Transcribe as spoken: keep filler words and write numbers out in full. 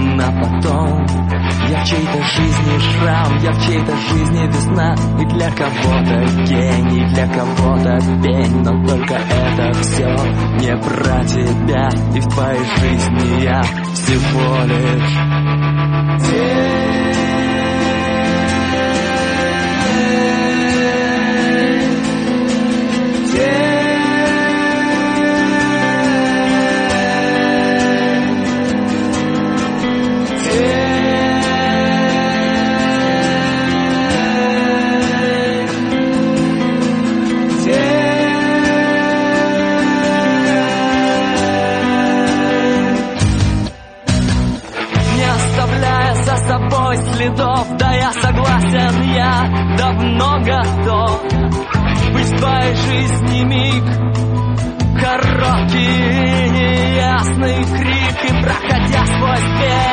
на потом. Я в чьей-то жизни шрам, я в чьей-то жизни весна. И для кого-то гений, для кого-то пень. Но только это все не про тебя. И в твоей жизни я всего лишь тень. Следов, да я согласен, я давно готов быть в твоей жизни миг, короткий и неясный крик, и проходя сквозь дверь